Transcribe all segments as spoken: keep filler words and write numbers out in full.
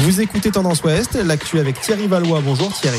Vous écoutez Tendance Ouest, l'actu avec Thierry Valois. Bonjour Thierry.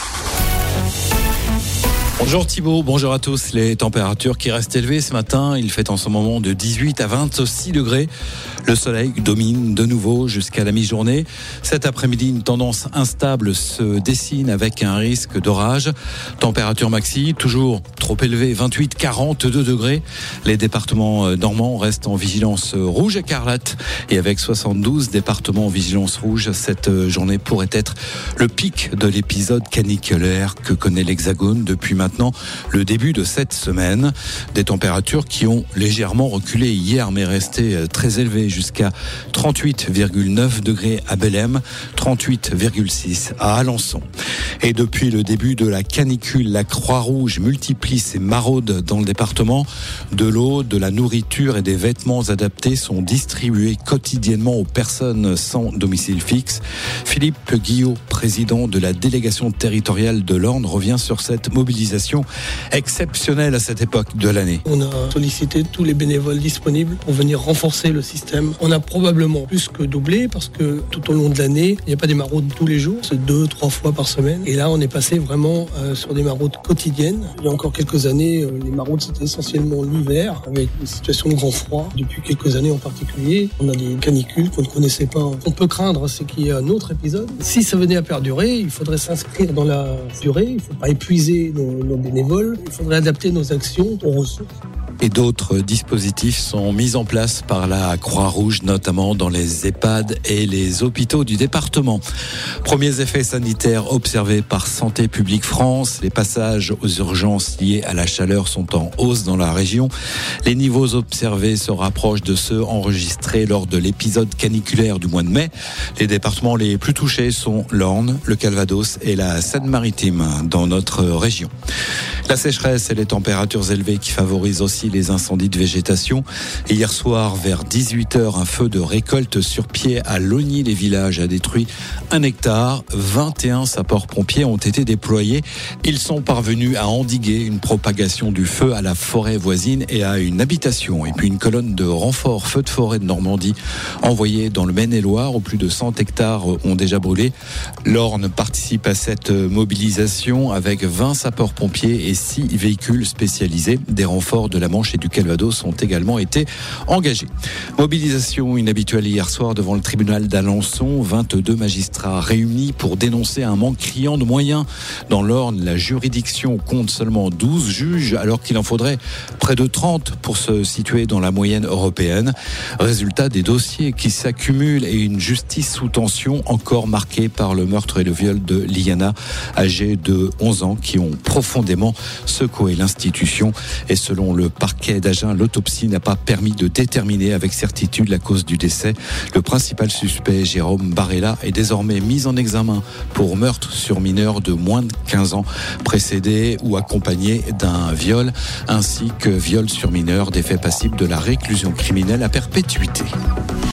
Bonjour Thibaut, bonjour à tous. Les températures qui restent élevées ce matin, il fait en ce moment de dix-huit à vingt-six degrés. Le soleil domine de nouveau jusqu'à la mi-journée. Cet après-midi, une tendance instable se dessine avec un risque d'orage. Température maxi, toujours trop élevée, vingt-huit à quarante-deux degrés. Les départements normands restent en vigilance rouge écarlate et avec soixante-douze départements en vigilance rouge, cette journée pourrait être le pic de l'épisode caniculaire que connaît l'Hexagone depuis maintenant le début de cette semaine. Des températures qui ont légèrement reculé hier mais restées très élevées jusqu'à trente-huit virgule neuf degrés à Belém, trente-huit virgule six à Alençon. Et depuis le début de la canicule, la Croix-Rouge multiplie ses maraudes dans le département. De l'eau, de la nourriture et des vêtements adaptés sont distribués quotidiennement aux personnes sans domicile fixe. Philippe Guillot, président de la délégation territoriale de l'Orne, revient sur cette mobilisation exceptionnelle à cette époque de l'année. On a sollicité tous les bénévoles disponibles pour venir renforcer le système. On a probablement plus que doublé parce que tout au long de l'année, il n'y a pas des maraudes tous les jours, c'est deux, trois fois par semaine. Et là, on est passé vraiment euh, sur des maraudes quotidiennes. Il y a encore quelques années, euh, les maraudes, c'était essentiellement l'hiver, avec une situation de grand froid. Depuis quelques années en particulier, on a des canicules qu'on ne connaissait pas. Ce qu'on peut craindre, c'est qu'il y ait un autre épisode. Si ça venait à perdurer, il faudrait s'inscrire dans la durée. Il ne faut pas épuiser nos, nos bénévoles. Il faudrait adapter nos actions aux ressources. Et d'autres dispositifs sont mis en place par la Croix-Rouge, notamment dans les EHPAD et les hôpitaux du département. Premiers effets sanitaires observés par Santé publique France. Les passages aux urgences liés à la chaleur sont en hausse dans la région. Les niveaux observés se rapprochent de ceux enregistrés lors de l'épisode caniculaire du mois de mai. Les départements les plus touchés sont l'Orne, le Calvados et la Seine-Maritime dans notre région. La sécheresse et les températures élevées qui favorisent aussi les incendies de végétation. Et hier soir, vers dix-huit heures, un feu de récolte sur pied à Logny-les-Villages a détruit un hectare. vingt et un sapeurs-pompiers ont été déployés. Ils sont parvenus à endiguer une propagation du feu à la forêt voisine et à une habitation. Et puis une colonne de renfort feu de forêt de Normandie envoyée dans le Maine-et-Loire, où plus de cent hectares ont déjà brûlé. L'Orne participe à cette mobilisation avec vingt sapeurs-pompiers et six véhicules spécialisés. Des renforts de la Manche et du Calvados ont également été engagés. Mobilisation inhabituelle hier soir devant le tribunal d'Alençon. vingt-deux magistrats réunis pour dénoncer un manque criant de moyens. Dans l'Orne, la juridiction compte seulement douze juges alors qu'il en faudrait près de trente pour se situer dans la moyenne européenne. Résultat, des dossiers qui s'accumulent et une justice sous tension encore marquée par le meurtre et le viol de Liana, âgée de onze ans, qui ont profondément secoué l'institution. Et selon le parquet d'Agen, l'autopsie n'a pas permis de déterminer avec certitude la cause du décès. Le principal suspect, Jérôme Barella, est désormais mis en examen pour meurtre sur mineur de moins de quinze ans, précédé ou accompagné d'un viol, ainsi que viol sur mineur, des faits passibles de la réclusion criminelle à perpétuité.